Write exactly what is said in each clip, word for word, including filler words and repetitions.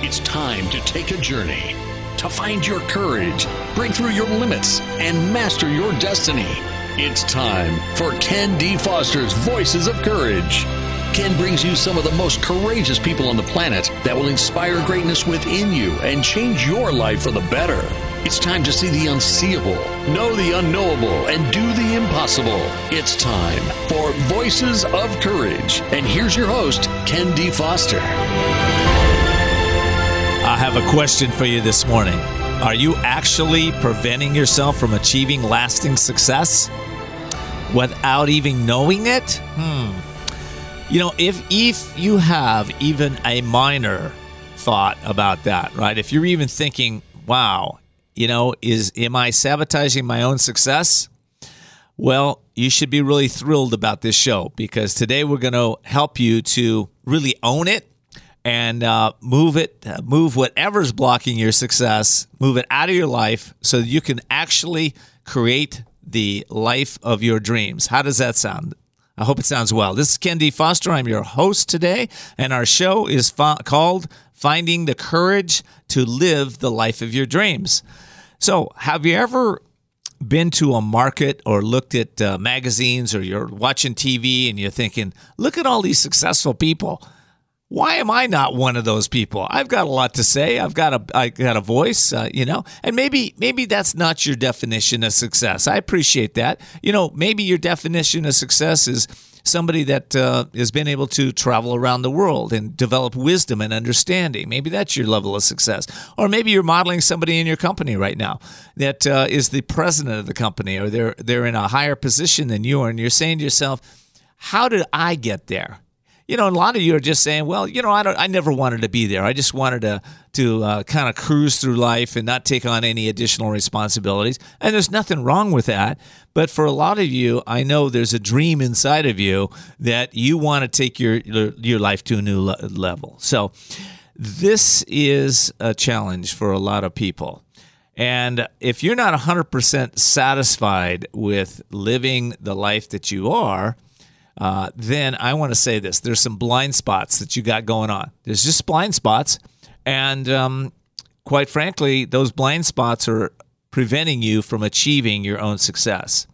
It's time to take a journey, to find your courage, break through your limits, and master your destiny. It's time for Ken D. Foster's Voices of Courage. Ken brings you some of the most courageous people on the planet that will inspire greatness within you and change your life for the better. It's time to see the unseeable, know the unknowable, and do the impossible. It's time for Voices of Courage. And here's your host, Ken D. Foster. I have a question for you this morning. Are you actually preventing yourself from achieving lasting success without even knowing it? Hmm. You know, if if you have even a minor thought about that, right? If you're even thinking, wow, you know, is am I sabotaging my own success? Well, you should be really thrilled about this show, because today we're going to help you to really own it and uh, move it, uh, move whatever's blocking your success, move it out of your life so that you can actually create the life of your dreams. How does that sound? I hope it sounds well. This is Ken D. Foster. I'm your host today, and our show is fo- called Finding the Courage to Live the Life of Your Dreams. So, have you ever been to a market or looked at uh, magazines, or you're watching T V and you're thinking, look at all these successful people. Why am I not one of those people? I've got a lot to say. I've got a, I got a voice, uh, you know, and maybe, maybe that's not your definition of success. I appreciate that. You know, maybe your definition of success is somebody that uh, has been able to travel around the world and develop wisdom and understanding. Maybe that's your level of success. Or maybe you're modeling somebody in your company right now that uh, is the president of the company, or they're, they're in a higher position than you are, and you're saying to yourself, how did I get there? You know, a lot of you are just saying, well, you know, I don't, I never wanted to be there. I just wanted to to uh, kind of cruise through life and not take on any additional responsibilities. And there's nothing wrong with that. But for a lot of you, I know there's a dream inside of you that you want to take your your life to a new le- level. So this is a challenge for a lot of people. And if you're not one hundred percent satisfied with living the life that you are, Uh, then I want to say this. There's some blind spots that you got going on. There's just blind spots. And um, quite frankly, those blind spots are preventing you from achieving your own success.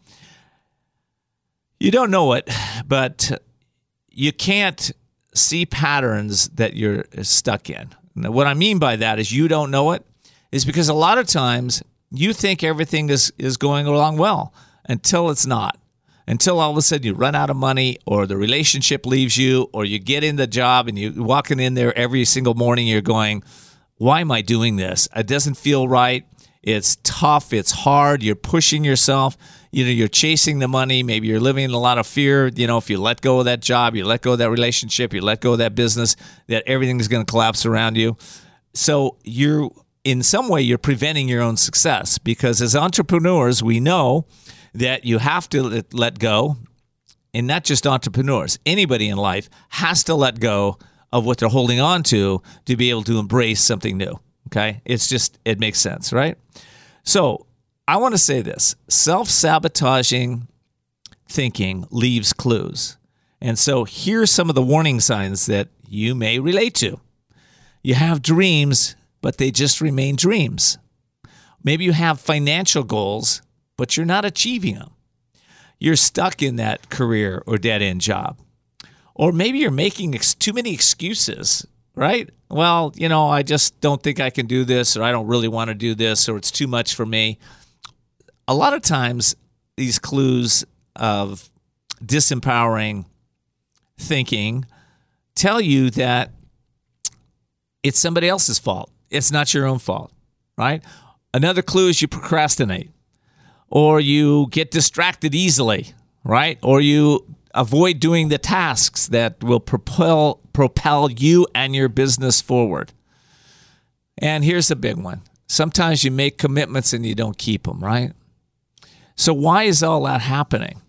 You don't know it, but you can't see patterns that you're stuck in. Now, what I mean by that is you don't know it is because a lot of times you think everything is, is going along well until it's not. Until all of a sudden you run out of money, or the relationship leaves you, or you get in the job and you're walking in there every single morning, you're going, why am I doing this? It doesn't feel right. It's tough. It's hard. You're pushing yourself. You know, you're chasing the money. Maybe you're living in a lot of fear. You know, if you let go of that job, you let go of that relationship, you let go of that business, that everything's going to collapse around you. So you're, in some way, you're preventing your own success, because as entrepreneurs, we know that you have to let go, and not just entrepreneurs. Anybody in life has to let go of what they're holding on to to be able to embrace something new, okay? It's just, it makes sense, right? So I want to say this. Self-sabotaging thinking leaves clues. And so here's some of the warning signs that you may relate to. You have dreams, but they just remain dreams. Maybe you have financial goals, but you're not achieving them. You're stuck in that career or dead-end job. Or maybe you're making ex- too many excuses, right? Well, you know, I just don't think I can do this, or I don't really want to do this, or it's too much for me. A lot of times, these clues of disempowering thinking tell you that it's somebody else's fault. It's not your own fault, right? Another clue is you procrastinate. Or you get distracted easily, right? Or you avoid doing the tasks that will propel propel you and your business forward. And here's a big one. Sometimes you make commitments and you don't keep them, right? So why is all that happening?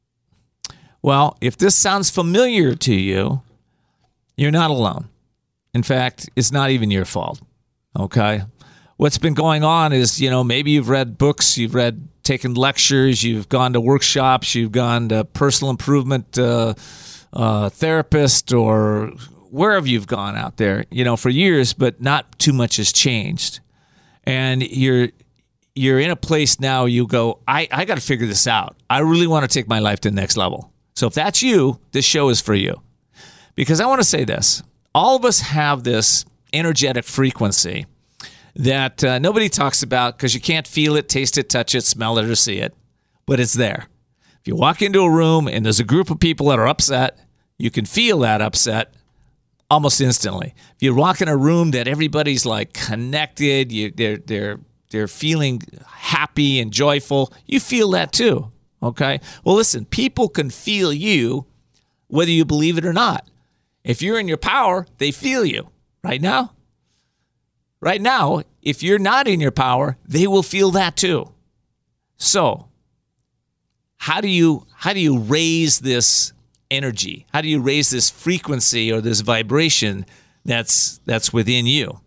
Well, if this sounds familiar to you, you're not alone. In fact, it's not even your fault, okay? What's been going on is, you know, maybe you've read books, you've read taken lectures, you've gone to workshops, you've gone to personal improvement uh, uh, therapist or wherever you've gone out there, you know, for years, but not too much has changed. And you're you're in a place now you go, I, I got to figure this out. I really want to take my life to the next level. So if that's you, this show is for you. Because I want to say this. All of us have this energetic frequency that uh, nobody talks about because you can't feel it, taste it, touch it, smell it, or see it. But it's there. If you walk into a room and there's a group of people that are upset, you can feel that upset almost instantly. If you walk in a room that everybody's like connected, you, they're they're they're feeling happy and joyful, you feel that too. Okay? Well, listen, people can feel you whether you believe it or not. If you're in your power, they feel you. Right now? Right now, if you're not in your power, they will feel that too. So, how do you how do you raise this energy? How do you raise this frequency or this vibration that's that's within you?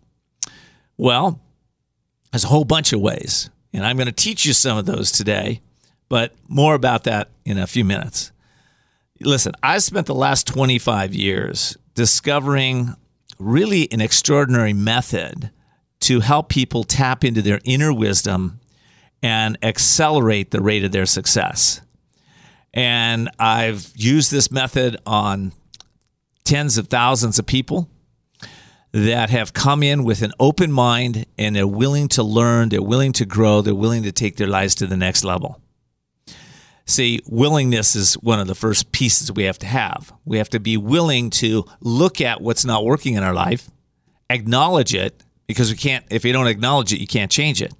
Well, there's a whole bunch of ways, and I'm going to teach you some of those today, but more about that in a few minutes. Listen, I spent the last twenty-five years discovering really an extraordinary method to help people tap into their inner wisdom and accelerate the rate of their success. And I've used this method on tens of thousands of people that have come in with an open mind, and they're willing to learn, they're willing to grow, they're willing to take their lives to the next level. See, willingness is one of the first pieces we have to have. We have to be willing to look at what's not working in our life, acknowledge it, because we can't, if you don't acknowledge it, you can't change it.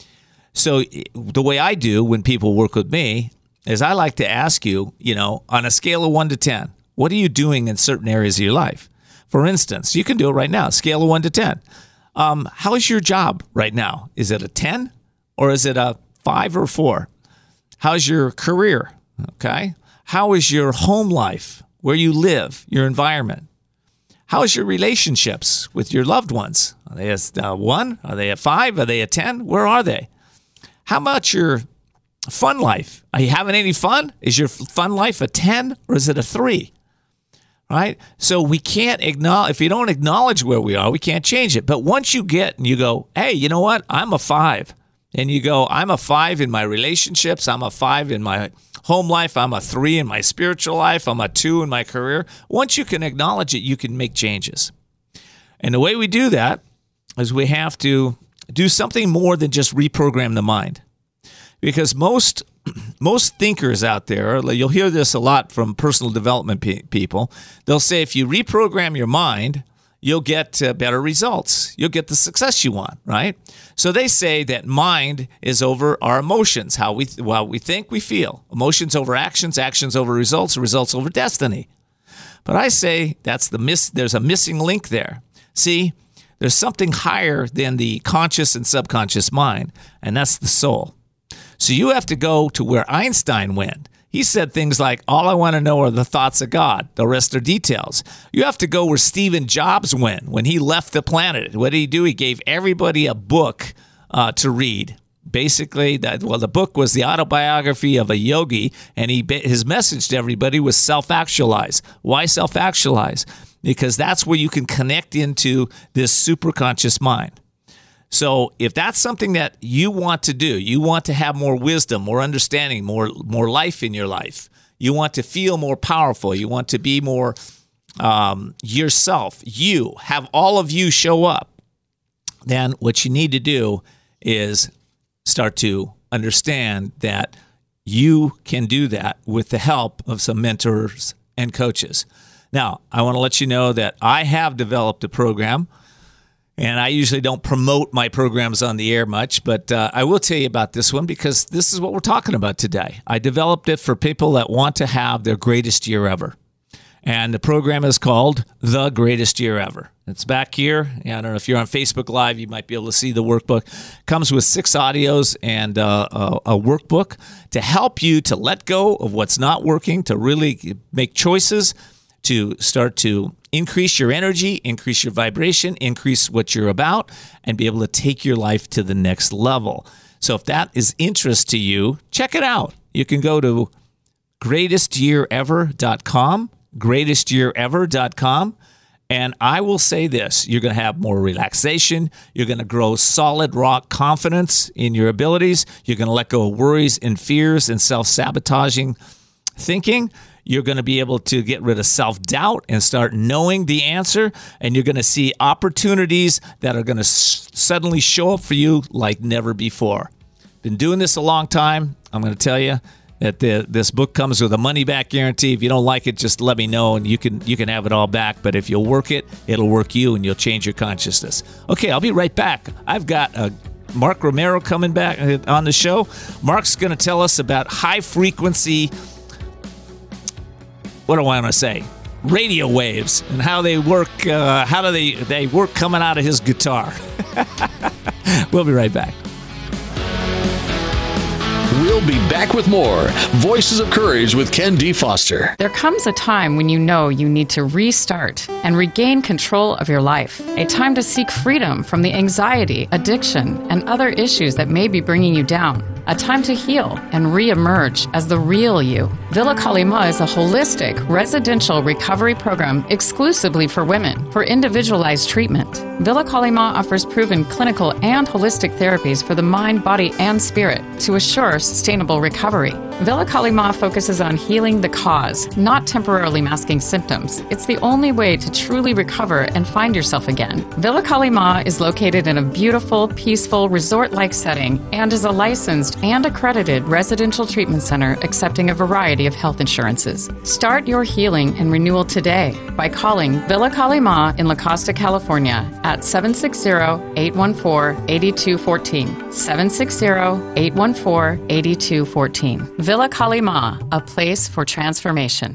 So the way I do when people work with me is I like to ask you, you know, on a scale of one to ten, what are you doing in certain areas of your life? For instance, you can do it right now, scale of one to ten. Um, how is your job right now? Is it a ten or is it a five or four? How's your career? Okay. How is your home life, where you live, your environment? How is your relationships with your loved ones? Are they a one? Are they a five? Are they a ten? Where are they? How about your fun life? Are you having any fun? Is your fun life a ten or is it a three? Right? So we can't acknowledge, if you don't acknowledge where we are, we can't change it. But once you get and you go, hey, you know what? I'm a five. And you go, I'm a five in my relationships. I'm a five in my home life. I'm a three in my spiritual life. I'm a two in my career. Once you can acknowledge it, you can make changes. And the way we do that is we have to do something more than just reprogram the mind. Because most most thinkers out there, you'll hear this a lot from personal development pe- people, they'll say if you reprogram your mind, you'll get uh, better results. You'll get the success you want, right? So they say that mind is over our emotions, how we th- well, we think, we feel. Emotions over actions, actions over results, results over destiny. But I say that's the miss. There's a missing link there. See, there's something higher than the conscious and subconscious mind, and that's the soul. So you have to go to where Einstein went. He said things like, all I want to know are the thoughts of God. The rest are details. You have to go where Stephen Jobs went when he left the planet. What did he do? He gave everybody a book uh, to read. Basically, that well, the book was the autobiography of a yogi, and he his message to everybody was self-actualize. Why self-actualize? Because that's where you can connect into this superconscious mind. So if that's something that you want to do, you want to have more wisdom, more understanding, more more life in your life, you want to feel more powerful, you want to be more um, yourself, you, have all of you show up, then what you need to do is start to understand that you can do that with the help of some mentors and coaches. Now, I want to let you know that I have developed a program. And I usually don't promote my programs on the air much, but uh, I will tell you about this one because this is what we're talking about today. I developed it for people that want to have their greatest year ever. And the program is called The Greatest Year Ever. It's back here. I don't know if you're on Facebook Live, you might be able to see the workbook. It comes with six audios and uh, a, a workbook to help you to let go of what's not working, to really make choices, to start to increase your energy, increase your vibration, increase what you're about, and be able to take your life to the next level. So if that is interest to you, check it out. You can go to greatest year ever dot com, greatest year ever dot com, And I will say this, you're going to have more relaxation. You're going to grow solid rock confidence in your abilities. You're going to let go of worries and fears and self-sabotaging thinking. You're going to be able to get rid of self-doubt and start knowing the answer. And you're going to see opportunities that are going to s- suddenly show up for you like never before. Been doing this a long time. I'm going to tell you that the, this book comes with a money-back guarantee. If you don't like it, just let me know, and you can you can have it all back. But if you'll work it, it'll work you, and you'll change your consciousness. Okay, I'll be right back. I've got uh, Mark Romero coming back on the show. Mark's going to tell us about high-frequency, what do I want to say, radio waves, and how they work. Uh, how do they they work coming out of his guitar? We'll be right back. We'll be back with more Voices of Courage with Ken D. Foster. There comes a time when you know you need to restart and regain control of your life. A time to seek freedom from the anxiety, addiction, and other issues that may be bringing you down. A time to heal and re-emerge as the real you. Villa Kalima is a holistic residential recovery program exclusively for women for individualized treatment. Villa Kalima offers proven clinical and holistic therapies for the mind, body, and spirit to assure sustainable recovery. Villa Kalima focuses on healing the cause, not temporarily masking symptoms. It's the only way to truly recover and find yourself again. Villa Kalima is located in a beautiful, peaceful, resort-like setting and is a licensed and accredited residential treatment center accepting a variety of health insurances. Start your healing and renewal today by calling Villa Kalima in La Costa, California at seven six zero, eight one four, eight two one four, seven six zero, eight one four, eight two one four. Villa Kalima, a place for transformation.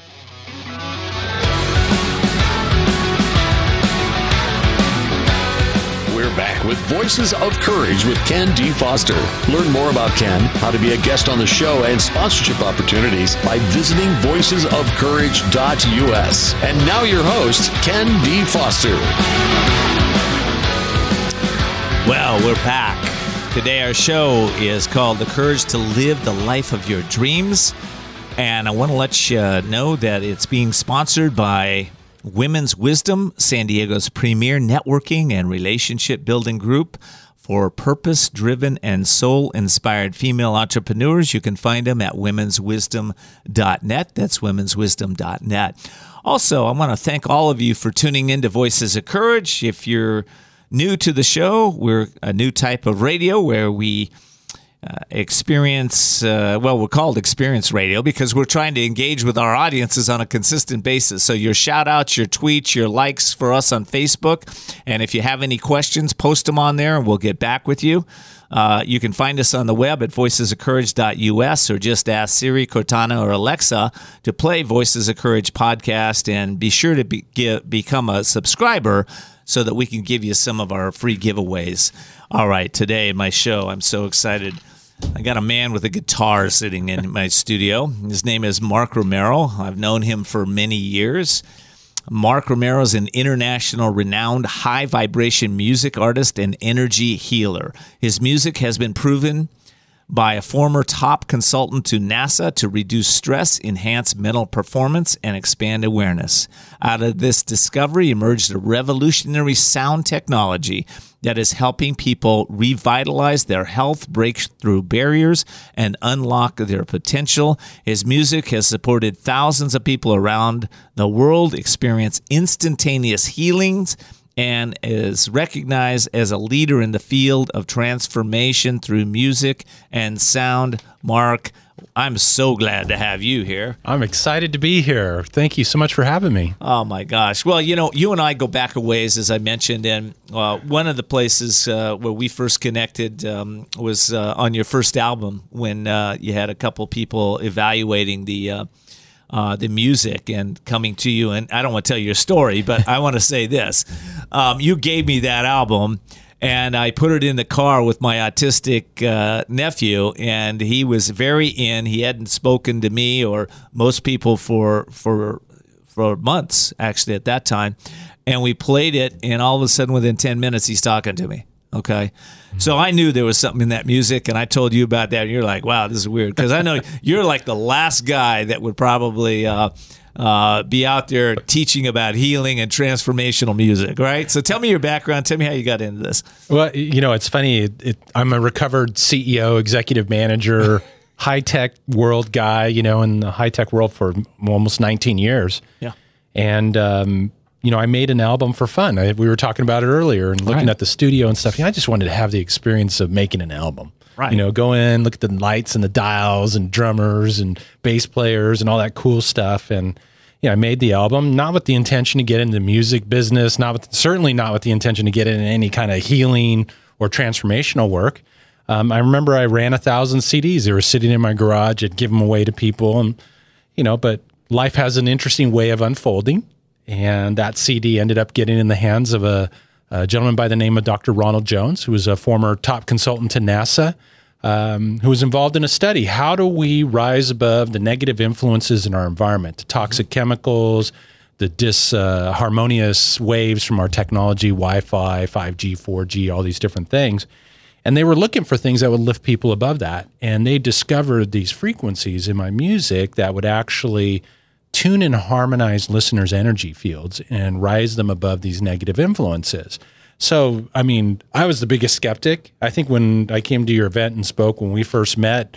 Back with Voices of Courage with Ken D. Foster. Learn more about Ken, how to be a guest on the show, and sponsorship opportunities by visiting voices of courage dot U S. And now your host, Ken D. Foster. Well, we're back. Today our show is called The Courage to Live the Life of Your Dreams. And I want to let you know that it's being sponsored by Women's Wisdom, San Diego's premier networking and relationship building group for purpose-driven and soul-inspired female entrepreneurs. You can find them at womens wisdom dot net. That's womens wisdom dot net. Also, I want to thank all of you for tuning in to Voices of Courage. If you're new to the show, we're a new type of radio where we Uh, experience, uh, well, we're called Experience Radio because we're trying to engage with our audiences on a consistent basis. So your shout-outs, your tweets, your likes for us on Facebook. And if you have any questions, post them on there and we'll get back with you. Uh, you can find us on the web at voices of courage dot U S or just ask Siri, Cortana, or Alexa to play Voices of Courage podcast, and be sure to be, get, become a subscriber so that we can give you some of our free giveaways. All right, today in my show, I'm so excited. I got a man with a guitar sitting in my studio. His name is Mark Romero. I've known him for many years. Mark Romero is an international renowned high vibration music artist and energy healer. His music has been proven by a former top consultant to NASA to reduce stress, enhance mental performance, and expand awareness. Out of this discovery emerged a revolutionary sound technology that is helping people revitalize their health, break through barriers, and unlock their potential. His music has supported thousands of people around the world experience instantaneous healings, and is recognized as a leader in the field of transformation through music and sound. Mark, I'm so glad to have you here. I'm excited to be here. Thank you so much for having me. Oh, my gosh. Well, you know, you and I go back a ways, as I mentioned, and uh, one of the places uh, where we first connected um, was uh, on your first album when uh, you had a couple people evaluating the uh, Uh, the music and coming to you. And I don't want to tell your story, but I want to say this. Um, you gave me that album, and I put it in the car with my autistic uh, nephew, and he was very in. He hadn't spoken to me or most people for for for months, actually, at that time. And we played it, and all of a sudden, within ten minutes, he's talking to me. Okay. So I knew there was something in that music, and I told you about that, and you're like, wow, this is weird. Because I know you're like the last guy that would probably uh, uh, be out there teaching about healing and transformational music, right? So tell me your background. Tell me how you got into this. Well, you know, it's funny. It, it, I'm a recovered C E O, executive manager, high-tech world guy, you know, in the high-tech world for almost nineteen years. Yeah. And, um, you know, I made an album for fun. I, we were talking about it earlier and looking Right. at the studio and stuff. You know, I just wanted to have the experience of making an album. Right. You know, go in, look at the lights and the dials and drummers and bass players and all that cool stuff. And, you know, I made the album, not with the intention to get into the music business, not with, certainly not with the intention to get into any kind of healing or transformational work. Um, I remember I ran a thousand C Ds. They were sitting in my garage. I'd give them away to people. And, you know, but life has an interesting way of unfolding. And that C D ended up getting in the hands of a, a gentleman by the name of Doctor Ronald Jones, who was a former top consultant to NASA, um, who was involved in a study. How do we rise above the negative influences in our environment, the toxic chemicals, the disharmonious uh, waves from our technology, Wi-Fi, five G, four G, all these different things. And they were looking for things that would lift people above that. And they discovered these frequencies in my music that would actually tune and harmonize listeners' energy fields and rise them above these negative influences. So, I mean, I was the biggest skeptic. I think when I came to your event and spoke when we first met,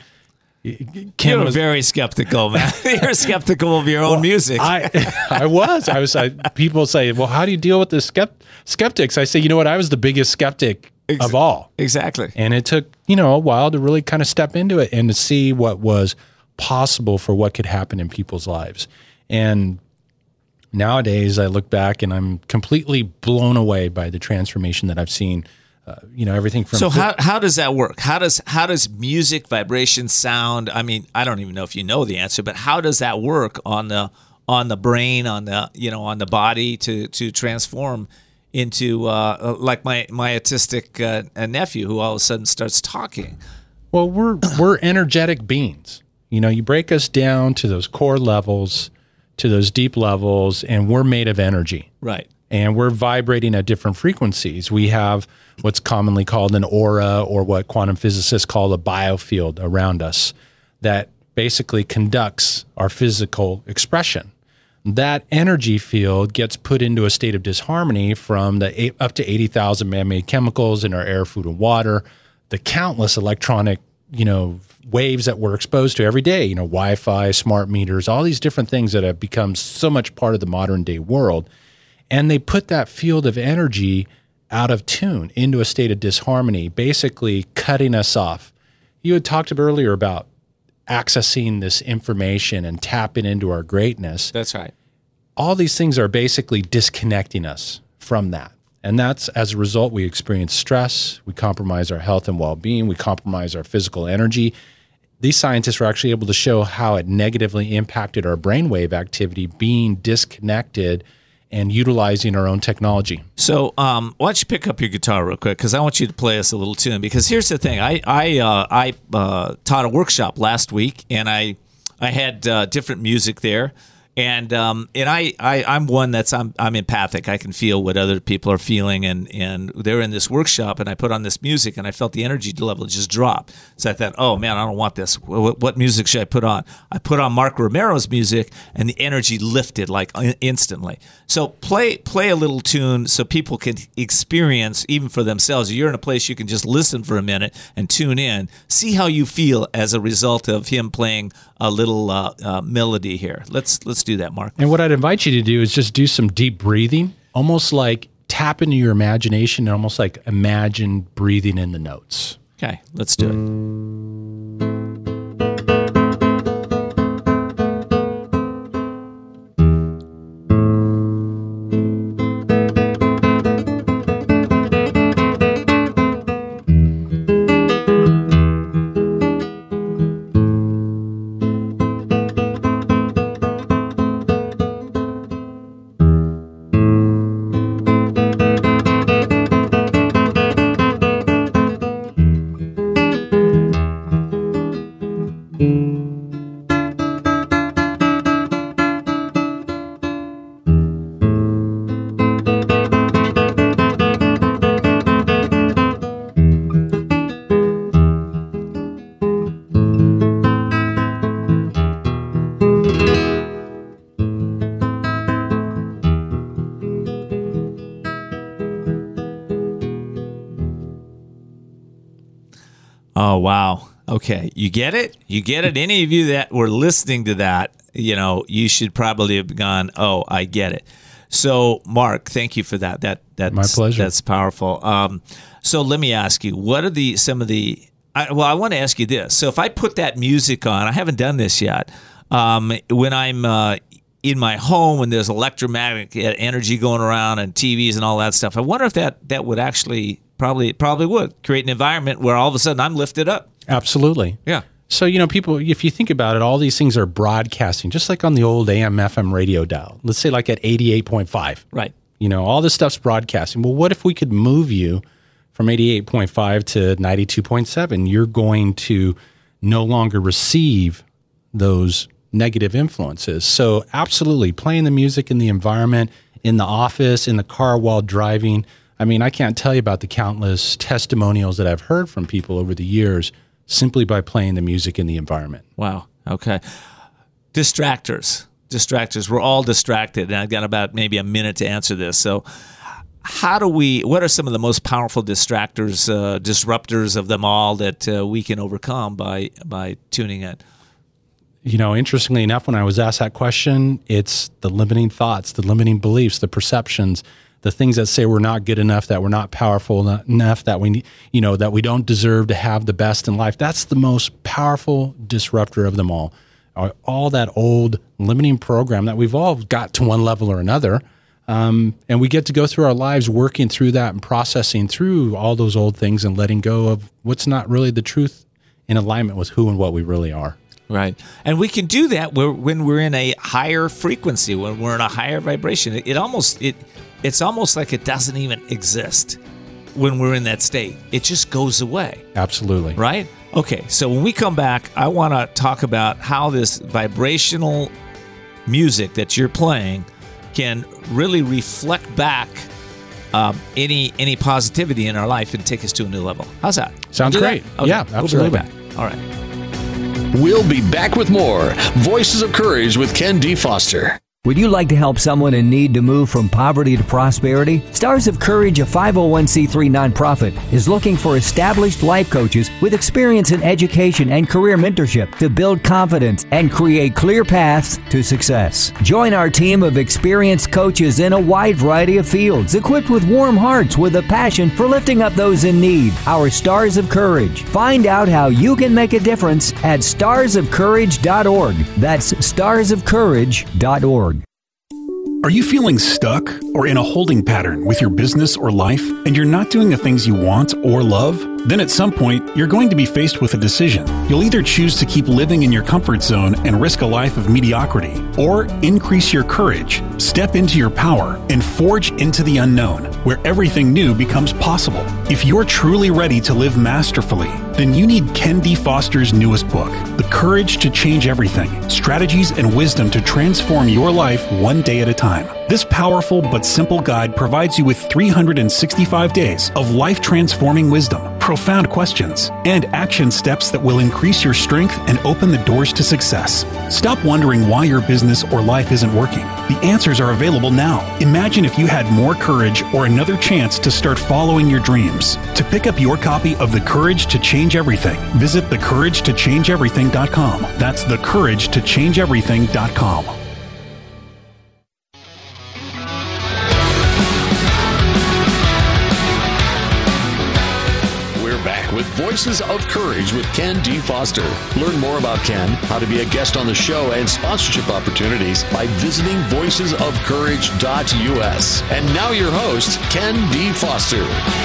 Ken You're was very skeptical, man. You're skeptical of your own well, music. I, I was. I was. I, people say, "Well, how do you deal with the skept- skeptics?" I say, "You know what? I was the biggest skeptic Ex- of all." Exactly. And it took, you know, a while to really kind of step into it and to see what was possible for what could happen in people's lives. And nowadays, I look back and I'm completely blown away by the transformation that I've seen. Uh, you know, everything from So how how does that work? How does how does music, vibration, sound? I mean, I don't even know if you know the answer, but how does that work on the on the brain, on the you know on the body to to transform into uh, like my my autistic uh, nephew who all of a sudden starts talking? Well, we're we're energetic beings. You know, you break us down to those core levels, to those deep levels, and we're made of energy. Right. And we're vibrating at different frequencies. We have what's commonly called an aura, or what quantum physicists call a biofield around us that basically conducts our physical expression. That energy field gets put into a state of disharmony from the eight, up to eighty thousand man-made chemicals in our air, food, and water, the countless electronic, you know, waves that we're exposed to every day, you know, Wi-Fi, smart meters, all these different things that have become so much part of the modern day world. And they put that field of energy out of tune into a state of disharmony, basically cutting us off. You had talked earlier about accessing this information and tapping into our greatness. That's right. All these things are basically disconnecting us from that. And that's, as a result, we experience stress, we compromise our health and well-being, we compromise our physical energy. These scientists were actually able to show how it negatively impacted our brainwave activity being disconnected and utilizing our own technology. So um, why don't you pick up your guitar real quick, because I want you to play us a little tune. Because here's the thing. I I, uh, I uh, taught a workshop last week, and I I had uh, different music there. And um, and I, I I'm one that's I'm I'm empathic. I can feel what other people are feeling, and, and they're in this workshop, and I put on this music, and I felt the energy level just drop. So I thought, oh man, I don't want this. What, what music should I put on? I put on Mark Romero's music, and the energy lifted like instantly. So play play a little tune so people can experience even for themselves. You're in a place you can just listen for a minute and tune in, see how you feel as a result of him playing a little uh, uh, melody here. Let's let's do that, Mark. And what I'd invite you to do is just do some deep breathing, almost like tap into your imagination and almost like imagine breathing in the notes. Okay, let's do it. Oh, wow. Okay. You get it? You get it? Any of you that were listening to that, you know, you should probably have gone, oh, I get it. So, Mark, thank you for that. That that's, My pleasure. That's powerful. Um, so let me ask you, what are the some of the I, well, I want to ask you this. So if I put that music on, I haven't done this yet. Um, when I'm uh, in my home and there's electromagnetic energy going around and T Vs and all that stuff, I wonder if that, that would actually probably probably would create an environment where all of a sudden I'm lifted up. Absolutely. Yeah. So, you know, people, if you think about it, all these things are broadcasting, just like on the old A M F M radio dial. Let's say like at eighty-eight point five. Right. You know, all this stuff's broadcasting. Well, what if we could move you from eighty-eight point five to ninety-two point seven? You're going to no longer receive those negative influences. So absolutely, playing the music in the environment, in the office, in the car while driving. I mean, I can't tell you about the countless testimonials that I've heard from people over the years simply by playing the music in the environment. Wow. Okay. Distractors. Distractors. We're all distracted, and I've got about maybe a minute to answer this. So how do we, what are some of the most powerful distractors, uh, disruptors of them all that uh, we can overcome by by tuning in? You know, interestingly enough, when I was asked that question, it's the limiting thoughts, the limiting beliefs, the perceptions, the things that say we're not good enough, that we're not powerful enough, that we, you know, that we don't deserve to have the best in life. That's the most powerful disruptor of them all. All that old limiting program that we've all got to one level or another. Um, and we get to go through our lives working through that and processing through all those old things and letting go of what's not really the truth in alignment with who and what we really are. Right. And we can do that when we're in a higher frequency, when we're in a higher vibration. It, it almost, it, it's almost like it doesn't even exist when we're in that state. It just goes away. Absolutely. Right? Okay. So when we come back, I want to talk about how this vibrational music that you're playing can really reflect back um, any any positivity in our life and take us to a new level. How's that? Sounds great. Okay. Yeah, absolutely. We'll be right back. All right. We'll be back with more Voices of Courage with Ken D. Foster. Would you like to help someone in need to move from poverty to prosperity? Stars of Courage, a five oh one c three nonprofit, is looking for established life coaches with experience in education and career mentorship to build confidence and create clear paths to success. Join our team of experienced coaches in a wide variety of fields, equipped with warm hearts with a passion for lifting up those in need. Our Stars of Courage. Find out how you can make a difference at stars of courage dot org. That's stars of courage dot org. Are you feeling stuck or in a holding pattern with your business or life, and you're not doing the things you want or love? Then at some point, you're going to be faced with a decision. You'll either choose to keep living in your comfort zone and risk a life of mediocrity, or increase your courage, step into your power, and forge into the unknown, where everything new becomes possible. If you're truly ready to live masterfully, then you need Ken D. Foster's newest book, The Courage to Change Everything, Strategies and Wisdom to Transform Your Life One Day at a Time. This powerful but simple guide provides you with three hundred sixty-five days of life-transforming wisdom, profound questions, and action steps that will increase your strength and open the doors to success. Stop wondering why your business or life isn't working. The answers are available now. Imagine if you had more courage or another chance to start following your dreams. To pick up your copy of The Courage to Change Everything, visit the courage to change everything dot com. That's the courage to change everything dot com. With Voices of Courage with Ken D. Foster. Learn more about Ken, how to be a guest on the show, and sponsorship opportunities by visiting voices of courage dot u s. And now your host, Ken D. Foster.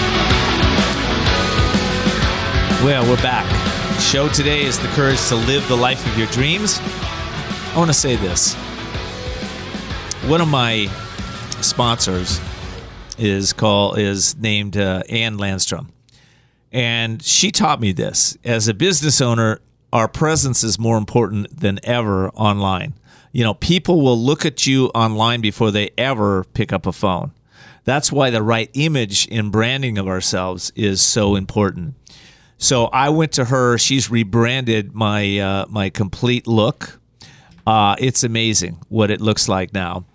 Well, we're back. The show today is The Courage to Live the Life of Your Dreams. I want to say this. One of my sponsors is called is named uh, Ann Landstrom. And she taught me this. As a business owner, our presence is more important than ever online. You know, people will look at you online before they ever pick up a phone. That's why the right image in branding of ourselves is so important. So I went to her. She's rebranded my uh, my complete look. Uh, it's amazing what it looks like now.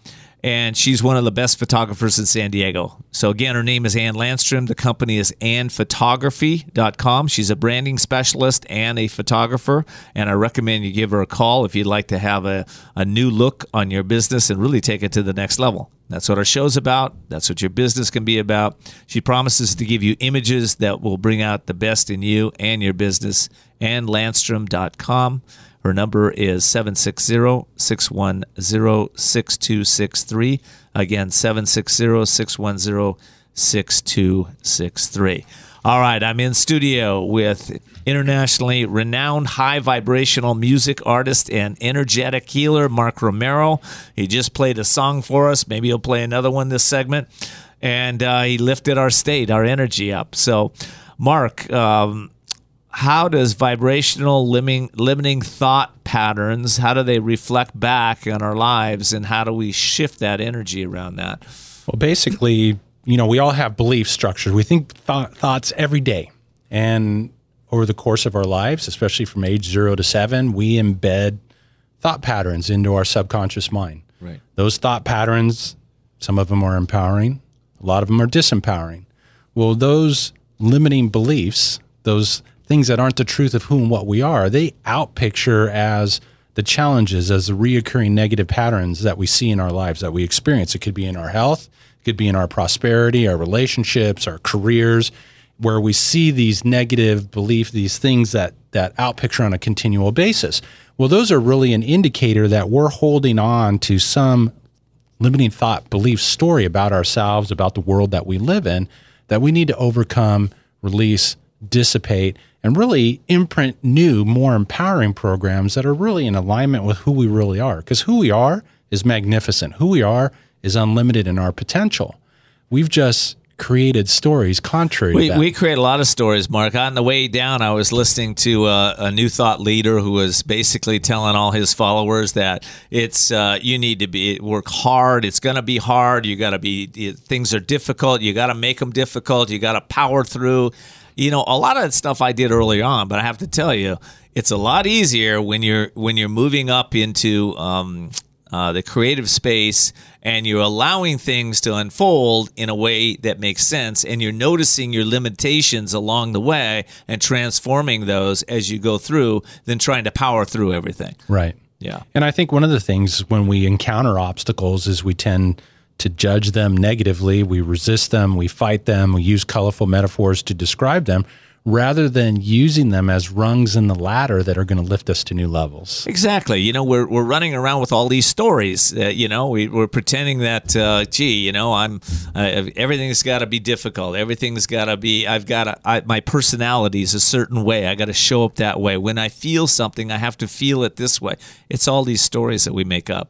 and she's one of the best photographers in San Diego. So again, her name is Ann Landstrom. The company is ann photography dot com. She's a branding specialist and a photographer, and I recommend you give her a call if you'd like to have a, a new look on your business and really take it to the next level. That's what our show's about. That's what your business can be about. She promises to give you images that will bring out the best in you and your business. ann landstrom dot com. Her number is seven six zero, six one zero, six two six three. Again, seven six zero, six one zero, six two six three. All right, I'm in studio with internationally renowned high vibrational music artist and energetic healer, Mark Romero. He just played a song for us. Maybe he'll play another one this segment. And uh, he lifted our state, our energy up. So, Mark, um, how does vibrational limiting, limiting thought patterns, how do they reflect back on our lives, and how do we shift that energy around that? Well, basically, you know, we all have belief structures. We think th- thoughts every day. And over the course of our lives, especially from age zero to seven, we embed thought patterns into our subconscious mind. Right. Those thought patterns, some of them are empowering, a lot of them are disempowering. Well, those limiting beliefs, those things that aren't the truth of who and what we are, they outpicture as the challenges, as the reoccurring negative patterns that we see in our lives, that we experience. It could be in our health, it could be in our prosperity, our relationships, our careers, where we see these negative beliefs, these things that, that outpicture on a continual basis. Well, those are really an indicator that we're holding on to some limiting thought, belief story about ourselves, about the world that we live in, that we need to overcome, release, dissipate, and really imprint new, more empowering programs that are really in alignment with who we really are. Because who we are is magnificent. Who we are is unlimited in our potential. We've just created stories contrary we, to that. We create a lot of stories, Mark. On the way down, I was listening to a, a new thought leader who was basically telling all his followers that it's uh, you need to be work hard. It's going to be hard. You got to be things are difficult. You got to make them difficult. You got to power through. You know, a lot of that stuff I did early on, but I have to tell you, it's a lot easier when you're when you're moving up into um, uh, the creative space and you're allowing things to unfold in a way that makes sense, and you're noticing your limitations along the way and transforming those as you go through, than trying to power through everything. Right. Yeah. And I think one of the things when we encounter obstacles is we tend to judge them negatively. We resist them, we fight them, we use colorful metaphors to describe them, rather than using them as rungs in the ladder that are going to lift us to new levels. Exactly. You know, we're we're running around with all these stories. Uh, you know, we, we're pretending that, uh, gee, you know, I'm uh, everything's got to be difficult. Everything's got to be. I've got to. I, my personality is a certain way. I got to show up that way. When I feel something, I have to feel it this way. It's all these stories that we make up.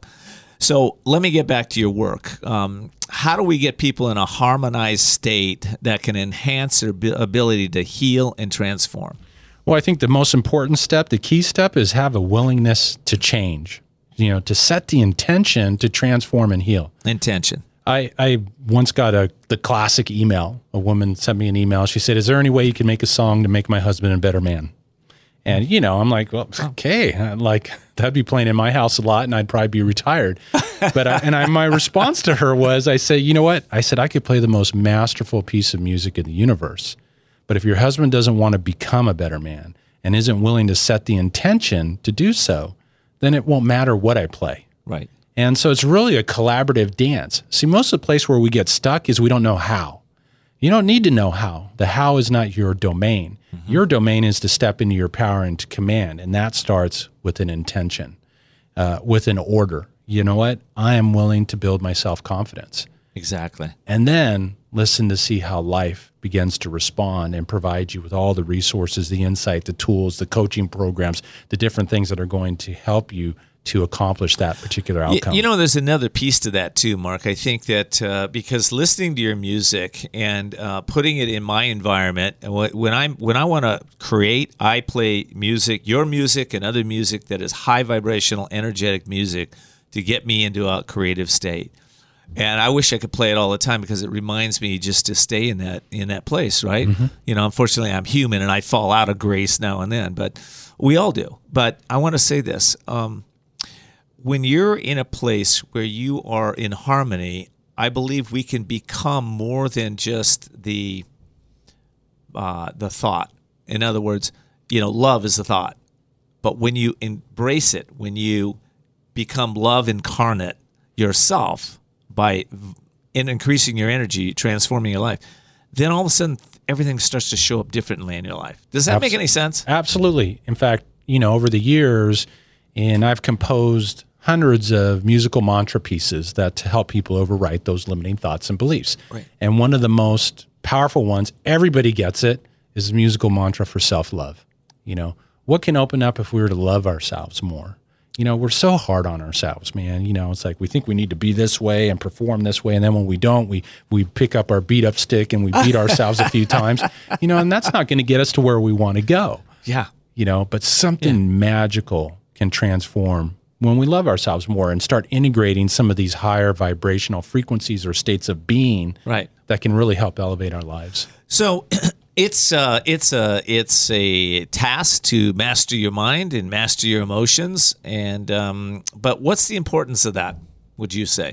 So let me get back to your work. Um, how do we get people in a harmonized state that can enhance their ability to heal and transform? Well, I think the most important step, the key step, is have a willingness to change, you know, to set the intention to transform and heal. Intention. I, I once got a the classic email. A woman sent me an email. She said, is there any way you can make a song to make my husband a better man? And, you know, I'm like, well, okay, like that'd be playing in my house a lot and I'd probably be retired. But I, and I, my response to her was, I said, you know what? I said, I could play the most masterful piece of music in the universe. But if your husband doesn't want to become a better man and isn't willing to set the intention to do so, then it won't matter what I play. Right. And so it's really a collaborative dance. See, most of the place where we get stuck is we don't know how. You don't need to know how. The how is not your domain. Mm-hmm. Your domain is to step into your power and to command, and that starts with an intention, uh, with an order. You know what? I am willing to build my self-confidence. Exactly. And then listen to see how life begins to respond and provide you with all the resources, the insight, the tools, the coaching programs, the different things that are going to help you to accomplish that particular outcome. You know, there's another piece to that too, Mark. I think that uh, because listening to your music and uh, putting it in my environment, when I'm when I want to create, I play music, your music and other music that is high vibrational, energetic music to get me into a creative state. And I wish I could play it all the time because it reminds me just to stay in that in that place, right? Mm-hmm. You know, unfortunately, I'm human and I fall out of grace now and then, but we all do. But I want to say this. Um, when you're in a place where you are in harmony, I believe we can become more than just the uh, the thought. In other words, you know, love is the thought. But when you embrace it, when you become love incarnate yourself by in increasing your energy, transforming your life, then all of a sudden everything starts to show up differently in your life. Does that Abs- make any sense? Absolutely. In fact, you know, over the years, and I've composed hundreds of musical mantra pieces that to help people overwrite those limiting thoughts and beliefs. Right. And one of the most powerful ones, everybody gets it, is a musical mantra for self-love. You know, what can open up if we were to love ourselves more? You know, we're so hard on ourselves, man. You know, it's like we think we need to be this way and perform this way. And then when we don't, we we pick up our beat up stick and we beat ourselves a few times, you know, and that's not going to get us to where we want to go. Yeah. You know, but something yeah. magical can transform when we love ourselves more and start integrating some of these higher vibrational frequencies or states of being right. that can really help elevate our lives. So it's uh, it's a it's a task to master your mind and master your emotions. And um, but what's the importance of that, would you say?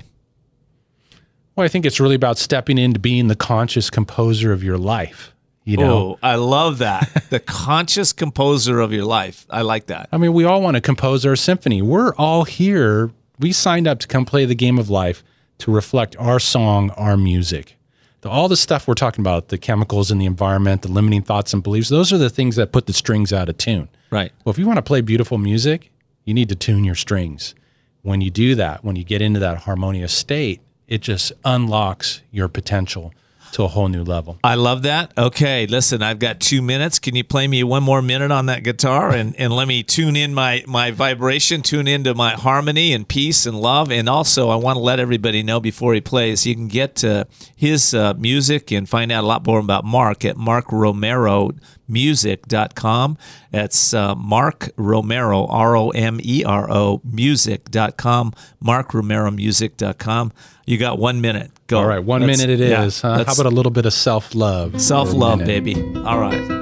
Well, I think it's really about stepping into being the conscious composer of your life. You know, oh, I love that. The conscious composer of your life. I like that. I mean, we all want to compose our symphony. We're all here. We signed up to come play the game of life to reflect our song, our music. The, all the stuff we're talking about, the chemicals in the environment, the limiting thoughts and beliefs, those are the things that put the strings out of tune. Right. Well, if you want to play beautiful music, you need to tune your strings. When you do that, when you get into that harmonious state, it just unlocks your potential to a whole new level. I love that. Okay, listen, I've got two minutes. Can you play me one more minute on that guitar and, and let me tune in my, my vibration, tune into my harmony and peace and love. And also, I want to let everybody know before he plays, you can get uh, his uh, music and find out a lot more about Mark at mark romero music dot com. That's uh, Mark Romero, R O M E R O, music dot com, mark romero music dot com. You got one minute. Go. All right, one let's, minute it yeah, is. Huh? How about a little bit of self-love? Self-love, baby. All right.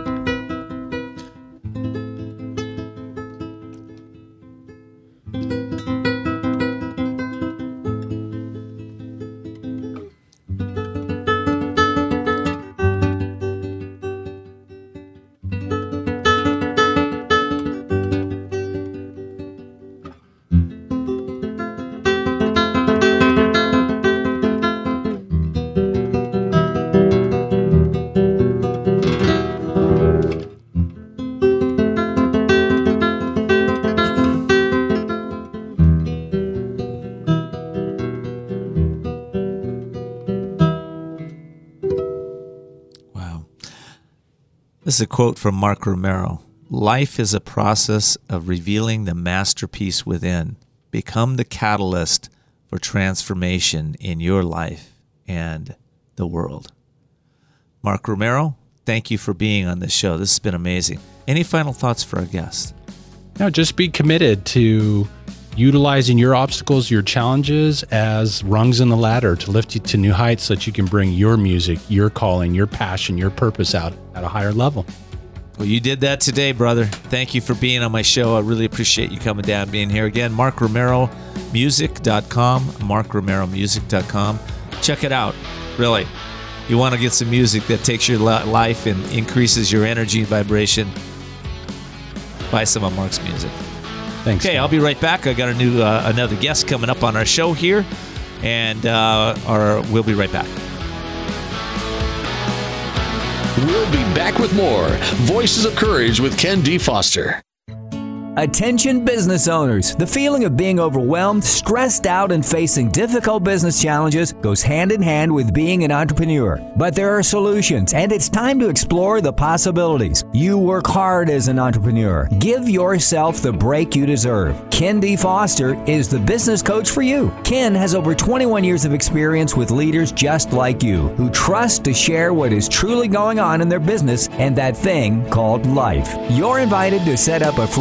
This is a quote from Mark Romero. Life is a process of revealing the masterpiece within. Become the catalyst for transformation in your life and the world. Mark Romero, thank you for being on this show. This has been amazing. Any final thoughts for our guests? No, just be committed to utilizing your obstacles, your challenges as rungs in the ladder to lift you to new heights so that you can bring your music, your calling, your passion, your purpose out at a higher level. Well, you did that today, brother. Thank you for being on my show. I really appreciate you coming down, being here again. mark romero music dot com, mark romero music dot com. Check it out, really. You want to get some music that takes your life and increases your energy and vibration, buy some of Mark's music. Thanks. Okay, man. I'll be right back. I got a new uh, another guest coming up on our show here, and uh, our, we'll be right back. We'll be back with more Voices of Courage with Ken D. Foster. Attention business owners. The feeling of being overwhelmed, stressed out, and facing difficult business challenges goes hand in hand with being an entrepreneur. But there are solutions, and it's time to explore the possibilities. You work hard as an entrepreneur. Give yourself the break you deserve. Ken D. Foster is the business coach for you. Ken has over twenty-one years of experience with leaders just like you, who trust to share what is truly going on in their business and that thing called life. You're invited to set up a free conversation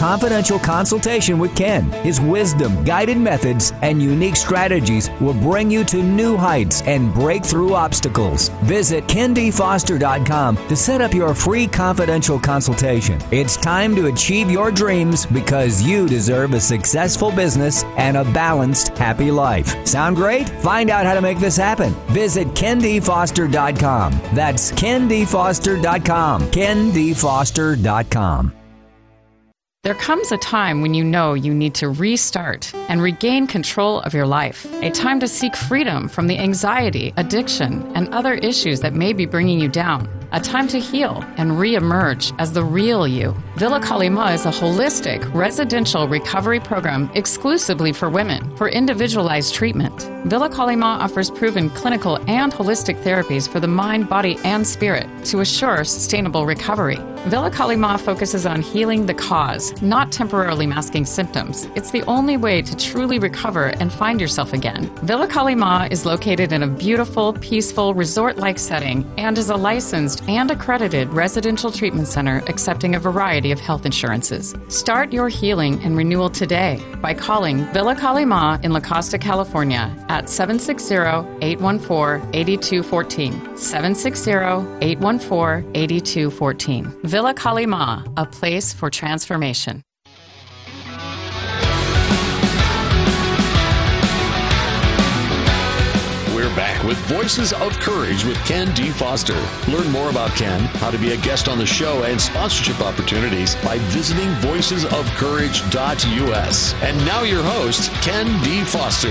confidential consultation with Ken. His wisdom, guided methods, and unique strategies will bring you to new heights and break through obstacles. Visit ken d foster dot com to set up your free confidential consultation. It's time to achieve your dreams because you deserve a successful business and a balanced, happy life. Sound great? Find out how to make this happen. Visit ken d foster dot com. That's ken d foster dot com. ken d foster dot com. There comes a time when you know you need to restart and regain control of your life. A time to seek freedom from the anxiety, addiction, and other issues that may be bringing you down. A time to heal and re-emerge as the real you. Villa Kali Ma is a holistic residential recovery program exclusively for women for individualized treatment. Villa Kali Ma offers proven clinical and holistic therapies for the mind, body, and spirit to assure sustainable recovery. Villa Kali Ma focuses on healing the cause, not temporarily masking symptoms. It's the only way to truly recover and find yourself again. Villa Kali Ma is located in a beautiful, peaceful, resort-like setting and is a licensed and accredited residential treatment center accepting a variety of health insurances. Start your healing and renewal today by calling Villa Kali Ma in La Costa, California at seven six zero, eight one four, eight two one four, seven six zero, eight one four, eight two one four. Villa Kali Ma, a place for transformation. We're back with Voices of Courage with Ken D. Foster. Learn more about Ken, how to be a guest on the show, and sponsorship opportunities by visiting voices of courage dot u s. And now your host, Ken D. Foster.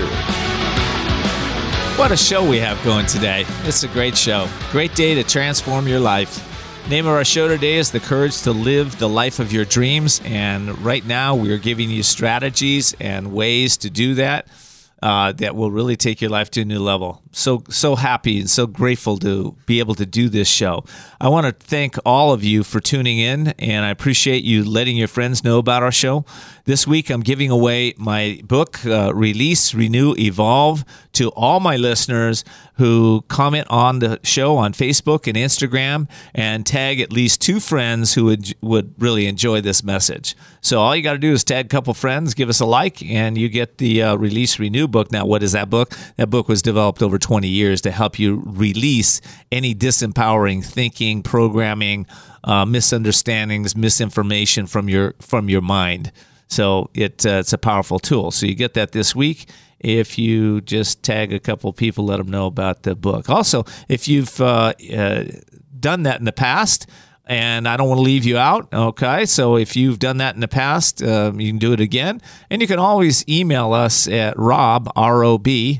What a show we have going today. It's a great show. Great day to transform your life. Name of our show today is The Courage to Live the Life of Your Dreams. And right now we're giving you strategies and ways to do that. Uh, that will really take your life to a new level. So, so happy and so grateful to be able to do this show. I want to thank all of you for tuning in, and I appreciate you letting your friends know about our show. This week, I'm giving away my book, uh, Release, Renew, Evolve, to all my listeners who comment on the show on Facebook and Instagram and tag at least two friends who would, would really enjoy this message. So all you got to do is tag a couple friends, give us a like, and you get the uh, Release, Renew book. Now, what is that book? That book was developed over twenty years to help you release any disempowering thinking, programming, uh, misunderstandings, misinformation from your from your mind. So it uh, it's a powerful tool. So you get that this week if you just tag a couple people, let them know about the book. Also, if you've uh, uh, done that in the past, and I don't want to leave you out, okay? So if you've done that in the past, um, you can do it again. And you can always email us at Rob, R O B,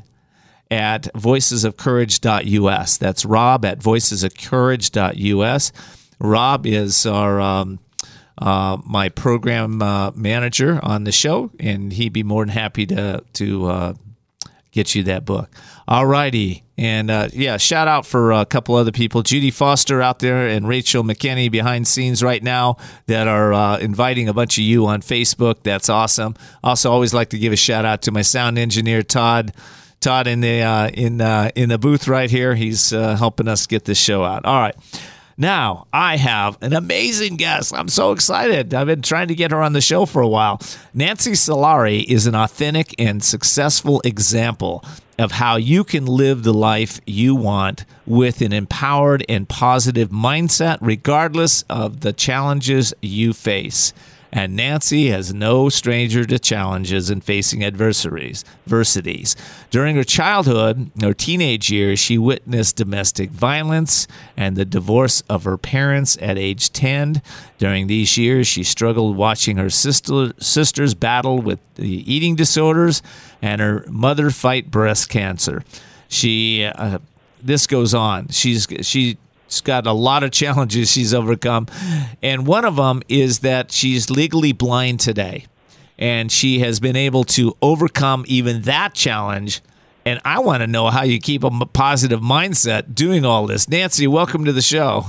at voices of courage dot u s. That's Rob at voices of courage dot u s. Rob is our um, uh, my program uh, manager on the show, and he'd be more than happy to to uh, get you that book. All righty. And, uh, yeah, shout out for a couple other people, Judy Foster out there and Rachel McKinney behind scenes right now that are uh, inviting a bunch of you on Facebook. That's awesome. Also, always like to give a shout out to my sound engineer, Todd. Todd in the uh, in uh, in the booth right here. He's uh, helping us get this show out. All right. Now, I have an amazing guest. I'm so excited. I've been trying to get her on the show for a while. Nancy Solari is an authentic and successful example of how you can live the life you want with an empowered and positive mindset, regardless of the challenges you face. And Nancy is no stranger to challenges and facing adversaries, adversities. During her childhood, her teenage years, she witnessed domestic violence and the divorce of her parents at age ten. During these years, she struggled watching her sister, sisters battle with the eating disorders and her mother fight breast cancer. She, uh, this goes on. She's she. She's got a lot of challenges she's overcome. And one of them is that she's legally blind today. And she has been able to overcome even that challenge. And I want to know how you keep a positive mindset doing all this. Nancy, welcome to the show.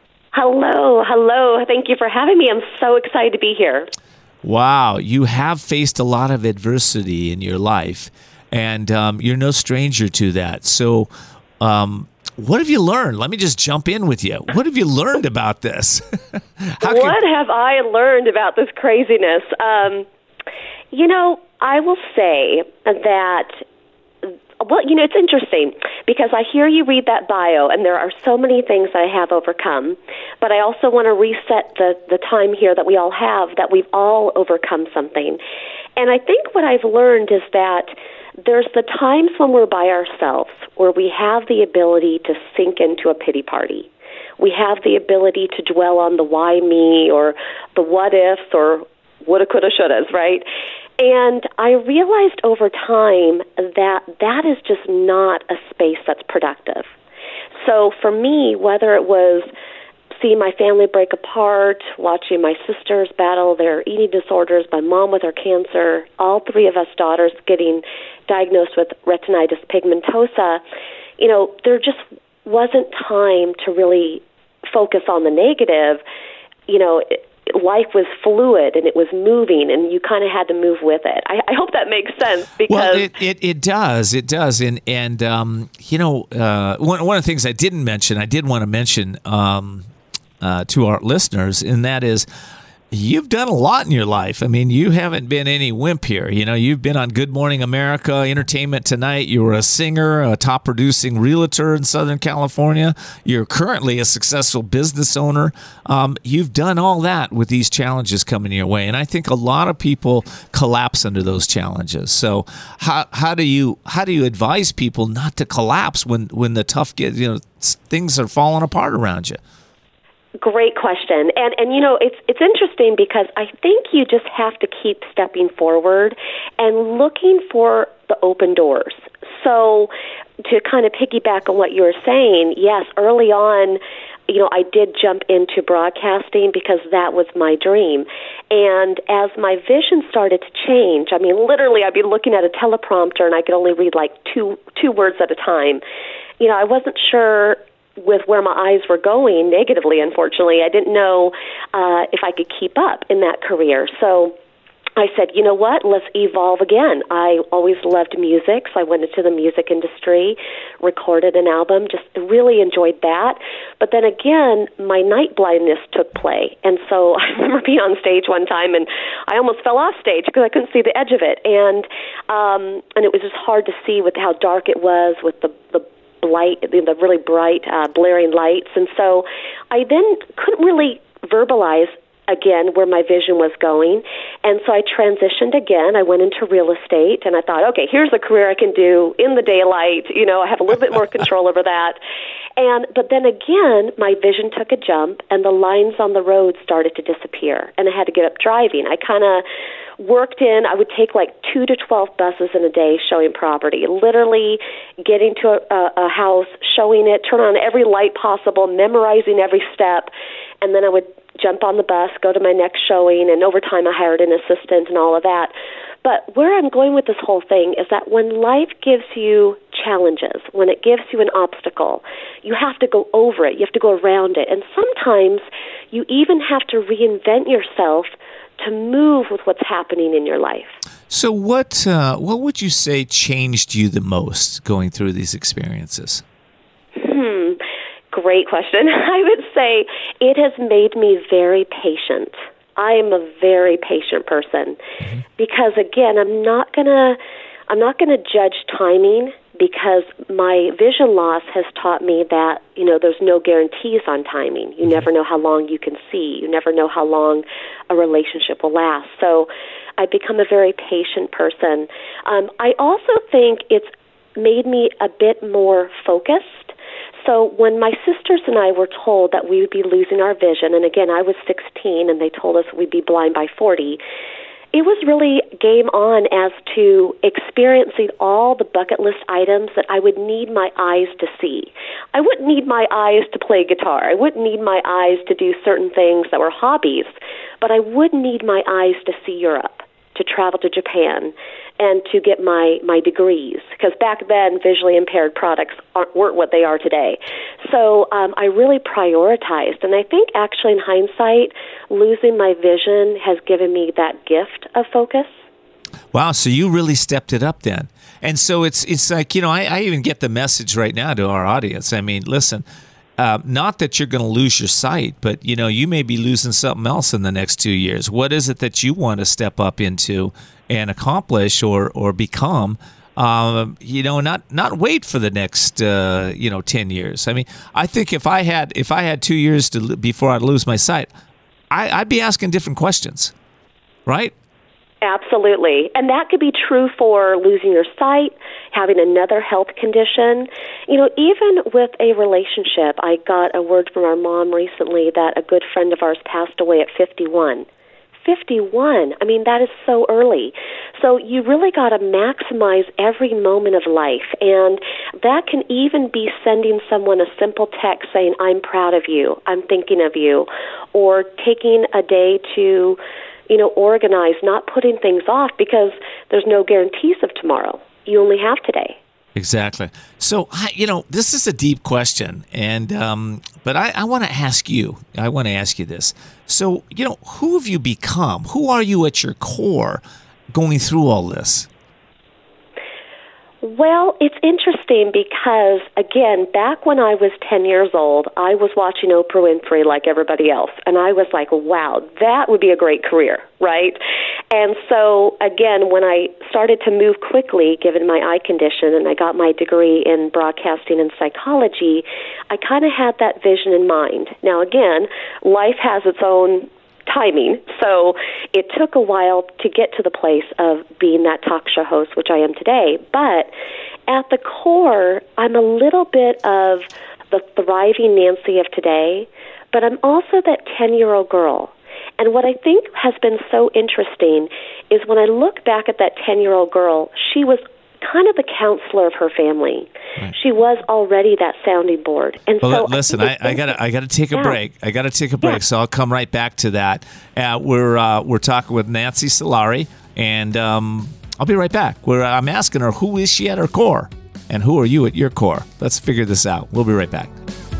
Hello. Hello. Thank you for having me. I'm so excited to be here. Wow. You have faced a lot of adversity in your life. And um, you're no stranger to that. So, um, what have you learned? Let me just jump in with you. What have you learned about this? How what can- have I learned about this craziness? Um, you know, I will say that, well, you know, it's interesting because I hear you read that bio, and there are so many things I have overcome, but I also want to reset the, the time here that we all have, that we've all overcome something. And I think what I've learned is that there's the times when we're by ourselves where we have the ability to sink into a pity party. We have the ability to dwell on the why me or the what ifs or woulda, coulda, shouldas, right? And I realized over time that that is just not a space that's productive. So for me, whether it was seeing my family break apart, watching my sisters battle their eating disorders, my mom with her cancer, all three of us daughters getting diagnosed with retinitis pigmentosa, you know, there just wasn't time to really focus on the negative. You know, it, life was fluid and it was moving, and you kind of had to move with it. I, I hope that makes sense. Because well, it, it, it does. It does. And, and um, you know, uh, one, one of the things I didn't mention, I did want to mention um, uh, to our listeners, and that is, you've done a lot in your life. I mean, you haven't been any wimp here. You know, you've been on Good Morning America, Entertainment Tonight. You were a singer, a top producing realtor in Southern California. You're currently a successful business owner. Um, you've done all that with these challenges coming your way. And I think a lot of people collapse under those challenges. So how how do you how do you advise people not to collapse when, when the tough get, you know, things are falling apart around you? Great question. And, and you know, it's it's interesting because I think you just have to keep stepping forward and looking for the open doors. So to kind of piggyback on what you were saying, yes, early on, you know, I did jump into broadcasting because that was my dream. And as my vision started to change, I mean, literally I'd be looking at a teleprompter and I could only read like two two words at a time. You know, I wasn't sure with where my eyes were going negatively, unfortunately. I didn't know uh, if I could keep up in that career. So I said, you know what, let's evolve again. I always loved music, so I went into the music industry, recorded an album, just really enjoyed that. But then again, my night blindness took play. And so I remember being on stage one time, and I almost fell off stage because I couldn't see the edge of it. And um, and it was just hard to see with how dark it was with the, the light, the really bright, uh, blaring lights. And so I then couldn't really verbalize again where my vision was going. And so I transitioned again. I went into real estate, and I thought, okay, here's a career I can do in the daylight. You know, I have a little bit more control over that. And but then again, my vision took a jump, and the lines on the road started to disappear, and I had to get up driving. I kind of worked in, I would take like two to twelve buses in a day showing property, literally getting to a, a house, showing it, turn on every light possible, memorizing every step, and then I would jump on the bus, go to my next showing, and over time I hired an assistant and all of that. But where I'm going with this whole thing is that when life gives you challenges, when it gives you an obstacle, you have to go over it, you have to go around it, and sometimes you even have to reinvent yourself to move with what's happening in your life. So what uh, what would you say changed you the most going through these experiences? Hmm, great question. I would say it has made me very patient. I am a very patient person mm-hmm. because again, I'm not gonna I'm not gonna judge timing, because my vision loss has taught me that, you know, there's no guarantees on timing. You never know how long you can see. You never know how long a relationship will last. So I've become a very patient person. Um, I also think it's made me a bit more focused. So when my sisters and I were told that we would be losing our vision, and again, I was sixteen, and they told us we'd be blind by forty, it was really game on as to experiencing all the bucket list items that I would need my eyes to see. I wouldn't need my eyes to play guitar. I wouldn't need my eyes to do certain things that were hobbies, but I would need my eyes to see Europe, to travel to Japan, and to get my, my degrees, because back then visually impaired products aren't, weren't what they are today. So um, I really prioritized, and I think actually in hindsight, losing my vision has given me that gift of focus. Wow, so you really stepped it up then. And so it's it's like, you know, I, I even get the message right now to our audience. I mean, listen, uh, not that you're going to lose your sight, but, you know, you may be losing something else in the next two years. What is it that you want to step up into and accomplish or or become? Um, you know, not not wait for the next uh, you know ten years. I mean, I think if I had if I had two years to before I'd lose my sight, I, I'd be asking different questions, right? Absolutely. And that could be true for losing your sight, having another health condition. You know, even with a relationship, I got a word from our mom recently that a good friend of ours passed away at fifty-one. fifty-one. I mean, that is so early. So you really got to maximize every moment of life. And that can even be sending someone a simple text saying, I'm proud of you, I'm thinking of you, or taking a day to, you know, organize, not putting things off because there's no guarantees of tomorrow. You only have today. Exactly. So, you know, this is a deep question, and um, but I, I want to ask you, I want to ask you this. So, you know, who have you become? Who are you at your core going through all this? Well, it's interesting because, again, back when I was ten years old, I was watching Oprah Winfrey like everybody else, and I was like, wow, that would be a great career, right? And so, again, when I started to move quickly, given my eye condition, and I got my degree in broadcasting and psychology, I kind of had that vision in mind. Now, again, life has its own timing, so it took a while to get to the place of being that talk show host, which I am today. But at the core, I'm a little bit of the thriving Nancy of today, but I'm also that ten-year-old girl. And what I think has been so interesting is when I look back at that ten-year-old girl, she was kind of the counselor of her family. Right. She was already that sounding board. And well, so listen, I, I gotta, I gotta take a yeah. break. I gotta take a break. Yeah. So I'll come right back to that. Uh, we're uh, we're talking with Nancy Solari, and um, I'll be right back. Where I'm asking her, who is she at her core, and who are you at your core? Let's figure this out. We'll be right back.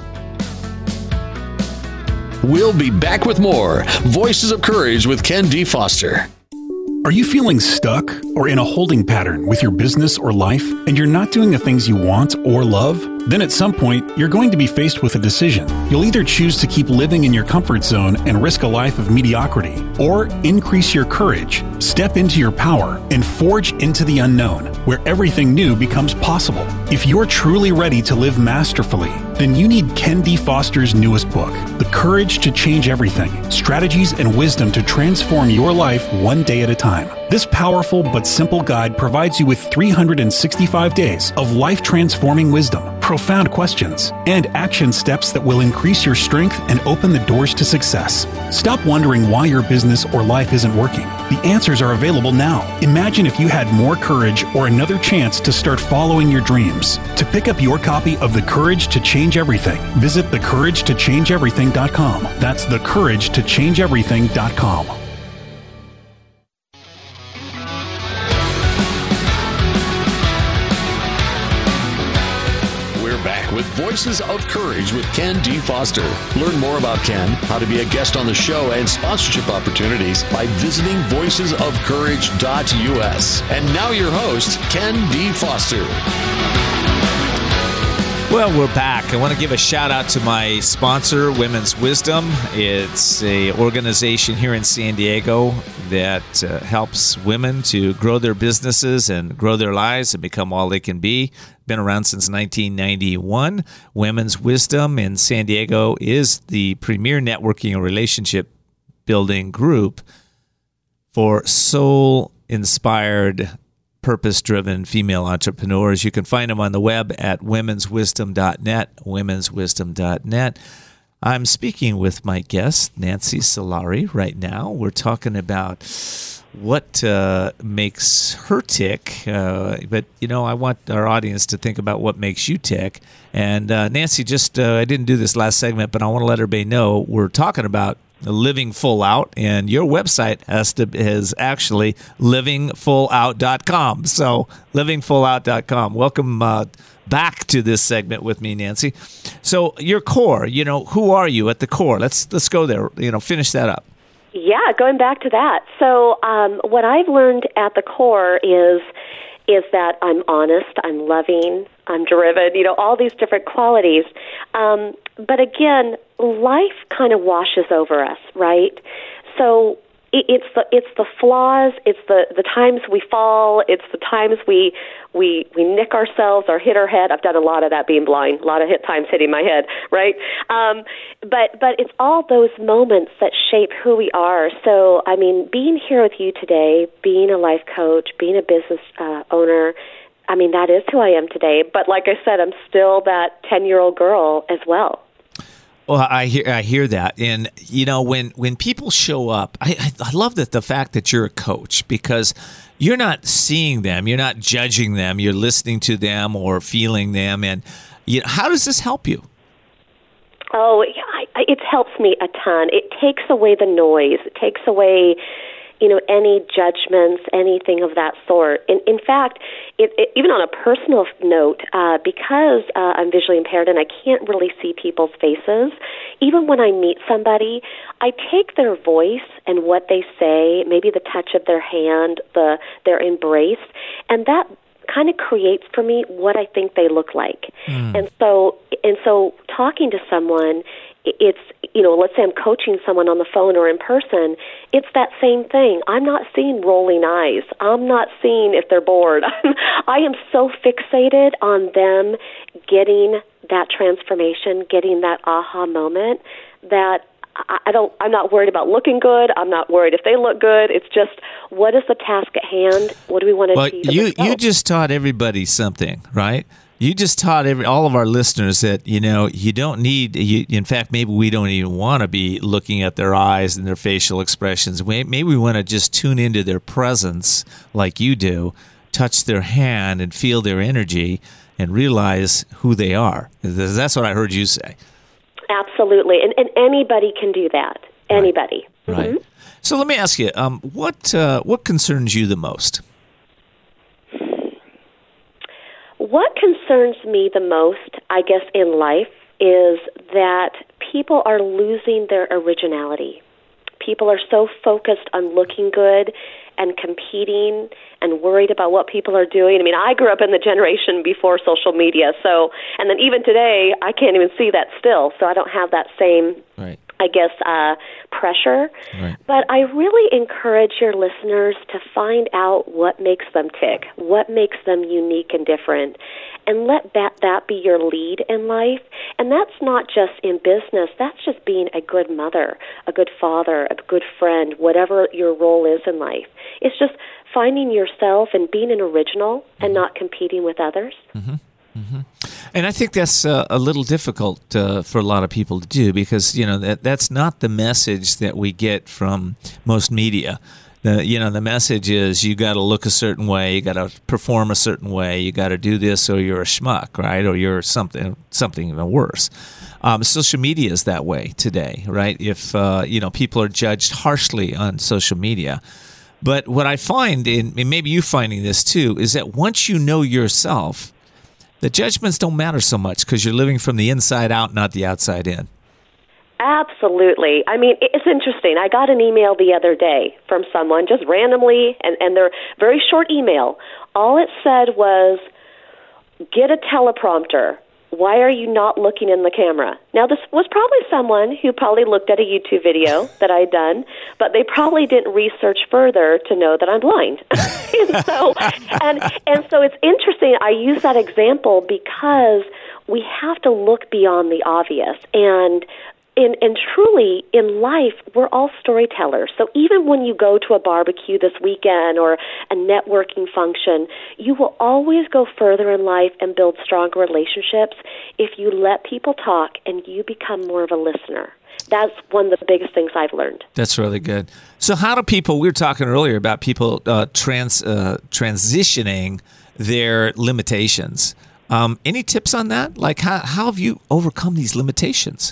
We'll be back with more Voices of Courage with Ken D. Foster. Are you feeling stuck or in a holding pattern with your business or life, and you're not doing the things you want or love? Then at some point, you're going to be faced with a decision. You'll either choose to keep living in your comfort zone and risk a life of mediocrity, or increase your courage, step into your power, and forge into the unknown, where everything new becomes possible. If you're truly ready to live masterfully, then you need Ken D. Foster's newest book, The Courage to Change Everything, Strategies and Wisdom to Transform Your Life One Day at a Time. This powerful but simple guide provides you with three hundred sixty-five days of life-transforming wisdom, profound questions, and action steps that will increase your strength and open the doors to success. Stop wondering why your business or life isn't working. The answers are available now. Imagine if you had more courage or another chance to start following your dreams. To pick up your copy of The Courage to Change Everything, visit the courage to change everything dot com. That's the courage to change everything dot com. With Voices of Courage with Ken D. Foster. Learn more about Ken, how to be a guest on the show, and sponsorship opportunities by visiting voices of courage dot U S. And now your host, Ken D. Foster. Well, we're back. I want to give a shout out to my sponsor, Women's Wisdom. It's a organization here in San Diego that uh, helps women to grow their businesses and grow their lives and become all they can be. Been around since nineteen ninety-one. Women's Wisdom in San Diego is the premier networking and relationship building group for soul-inspired, purpose-driven female entrepreneurs. You can find them on the web at womens wisdom dot net, womens wisdom dot net. I'm speaking with my guest, Nancy Solari, right now. We're talking about what uh, makes her tick, uh, but, you know, I want our audience to think about what makes you tick. And uh, Nancy, just, uh, I didn't do this last segment, but I want to let everybody know we're talking about Living Full Out, and your website has to is actually living full out dot com. So living full out dot com. Welcome uh, back to this segment with me, Nancy. So your core, you know, who are you at the core? Let's let's go there. You know, finish that up. Yeah, going back to that. So um, what I've learned at the core is is that I'm honest, I'm loving, I'm driven, you know, all these different qualities. Um, but again, life kind of washes over us, right? So it, it's the it's the flaws, it's the, the times we fall, it's the times we we we nick ourselves or hit our head. I've done a lot of that being blind, a lot of hit times hitting my head, right? Um, but but it's all those moments that shape who we are. So, I mean, being here with you today, being a life coach, being a business uh, owner, I mean, that is who I am today. But like I said, I'm still that ten-year-old girl as well. Well, I hear I hear that, and you know when, when people show up, I, I love that the fact that you're a coach, because you're not seeing them, you're not judging them, you're listening to them or feeling them, and you know, how does this help you? Oh, I, I, it helps me a ton. It takes away the noise. It takes away, you know, any judgments, anything of that sort. In, in fact, it, it, even on a personal note, uh, because uh, I'm visually impaired and I can't really see people's faces, even when I meet somebody, I take their voice and what they say, maybe the touch of their hand, the their embrace, and that kind of creates for me what I think they look like. Mm. And so, and so talking to someone, it's, you know, let's say I'm coaching someone on the phone or in person, it's that same thing. I'm not seeing rolling eyes. I'm not seeing if they're bored. I am so fixated on them getting that transformation, getting that aha moment, that I don't, I'm not worried about looking good. I'm not worried if they look good. It's just, what is the task at hand? What do we want to well, achieve? You, you just taught everybody something, right? You just taught every all of our listeners that, you know, you don't need, you, in fact, maybe we don't even want to be looking at their eyes and their facial expressions. Maybe we want to just tune into their presence like you do, touch their hand and feel their energy and realize who they are. That's what I heard you say. Absolutely. And, and anybody can do that. Anybody. Right. Mm-hmm. Right. So let me ask you, um, what uh, what concerns you the most? What concerns me the most, I guess, in life is that people are losing their originality. People are so focused on looking good and competing and worried about what people are doing. I mean, I grew up in the generation before social media, so, and then even today, I can't even see that still, so I don't have that same, right. I guess, uh, pressure. Right. But I really encourage your listeners to find out what makes them tick, what makes them unique and different, and let that, that be your lead in life. And that's not just in business. That's just being a good mother, a good father, a good friend, whatever your role is in life. It's just finding yourself and being an original mm-hmm. and not competing with others. Mm-hmm. Mm-hmm. And I think that's uh, a little difficult uh, for a lot of people to do, because, you know, that that's not the message that we get from most media. The, you know, the message is you got to look a certain way, you got to perform a certain way, you got to do this or you're a schmuck, right? Or you're something something even worse. Um, social media is that way today, right? If, uh, you know, people are judged harshly on social media. But what I find, and maybe you finding this too, is that once you know yourself, the judgments don't matter so much because you're living from the inside out, not the outside in. Absolutely. I mean, it's interesting. I got an email the other day from someone just randomly, and, and their very short email. All it said was, get a teleprompter. Why are you not looking in the camera? Now, this was probably someone who probably looked at a YouTube video that I had done, but they probably didn't research further to know that I'm blind. and, so, and, and so it's interesting. I use that example because we have to look beyond the obvious. And And, and truly, in life, we're all storytellers. So even when you go to a barbecue this weekend or a networking function, you will always go further in life and build stronger relationships if you let people talk and you become more of a listener. That's one of the biggest things I've learned. That's really good. So how do people, we were talking earlier about people uh, trans uh, transitioning their limitations. Um, any tips on that? Like, how, how have you overcome these limitations?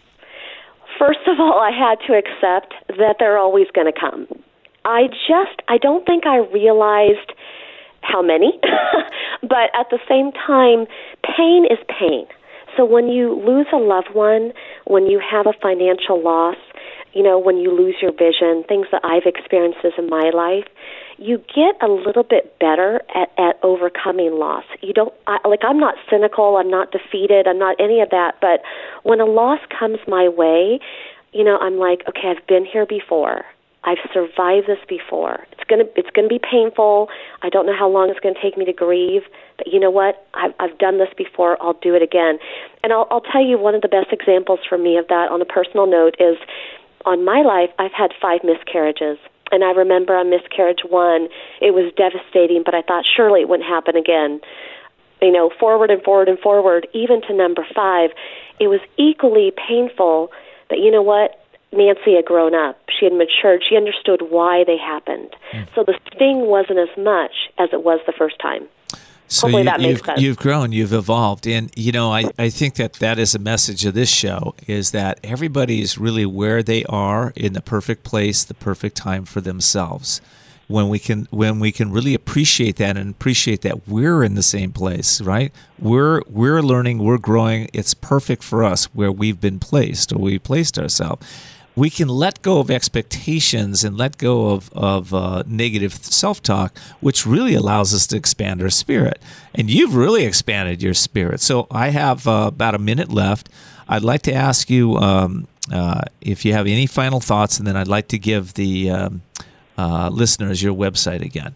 First of all, I had to accept that they're always going to come. I just, I don't think I realized how many, but at the same time, pain is pain. So when you lose a loved one, when you have a financial loss, you know, when you lose your vision, things that I've experienced in my life, you get a little bit better at, at overcoming loss. You don't, I, like, I'm not cynical, I'm not defeated, I'm not any of that, but when a loss comes my way, you know, I'm like, okay, I've been here before. I've survived this before. It's gonna it's gonna be painful. I don't know how long it's gonna take me to grieve, but you know what? I've I've done this before. I'll do it again. And I'll I'll tell you one of the best examples for me of that on a personal note is on my life. I've had five miscarriages, and I remember on miscarriage one, it was devastating, but I thought surely it wouldn't happen again. You know, forward and forward and forward, even to number five, it was equally painful. But you know what? Nancy had grown up. She had matured. She understood why they happened. Mm. So the sting wasn't as much as it was the first time. So Hopefully you, that makes you've, sense. You've grown, you've evolved. And, you know, I, I think that that is a message of this show, is that everybody is really where they are in the perfect place, the perfect time for themselves. When we can when we can really appreciate that and appreciate that we're in the same place, right? We're we're learning, we're growing. It's perfect for us where we've been placed or we placed ourselves. We can let go of expectations and let go of, of uh, negative self-talk, which really allows us to expand our spirit. And you've really expanded your spirit. So I have uh, about a minute left. I'd like to ask you um, uh, if you have any final thoughts, and then I'd like to give the um, uh, listeners your website again.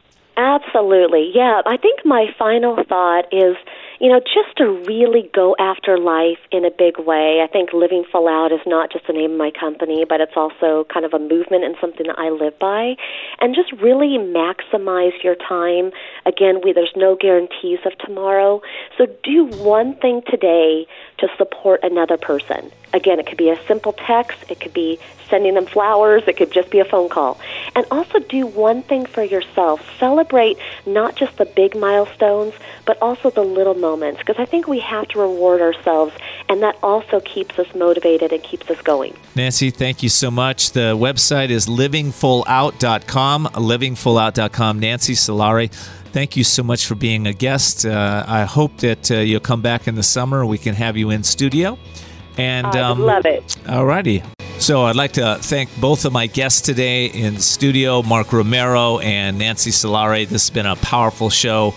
Absolutely. Yeah, I think my final thought is, you know, just to really go after life in a big way. I think Living Full Out is not just the name of my company, but it's also kind of a movement and something that I live by. And just really maximize your time. Again, we, there's no guarantees of tomorrow. So do one thing today to support another person. Again, it could be a simple text. It could be sending them flowers. It could just be a phone call. And also do one thing for yourself. Celebrate not just the big milestones, but also the little moments, because I think we have to reward ourselves, and that also keeps us motivated and keeps us going. Nancy, thank you so much. The website is living full out dot com, living full out dot com. Nancy Solari, thank you so much for being a guest. Uh, I hope that uh, you'll come back in the summer. We can have you in studio. And I um, love it. All righty. So I'd like to thank both of my guests today in the studio, Mark Romero and Nancy Solari. This has been a powerful show.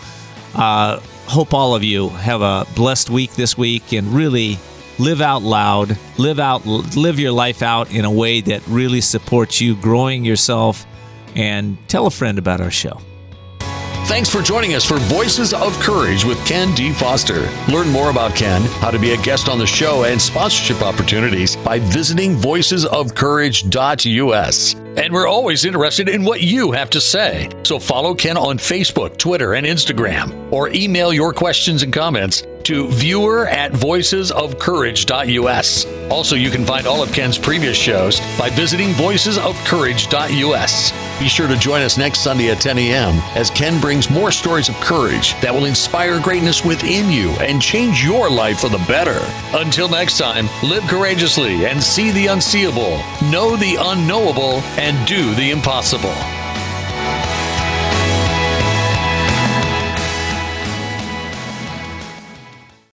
Uh, hope all of you have a blessed week this week and really live out loud, live out, live your life out in a way that really supports you growing yourself, and tell a friend about our show. Thanks for joining us for Voices of Courage with Ken D. Foster. Learn more about Ken, how to be a guest on the show, and sponsorship opportunities by visiting voices of courage dot U S. And we're always interested in what you have to say. So follow Ken on Facebook, Twitter, and Instagram, or email your questions and comments to viewer at voices of courage dot U S. Also, you can find all of Ken's previous shows by visiting voices of courage dot U S. Be sure to join us next Sunday at ten a.m. as Ken brings more stories of courage that will inspire greatness within you and change your life for the better. Until next time, live courageously and see the unseeable, know the unknowable, and do the impossible.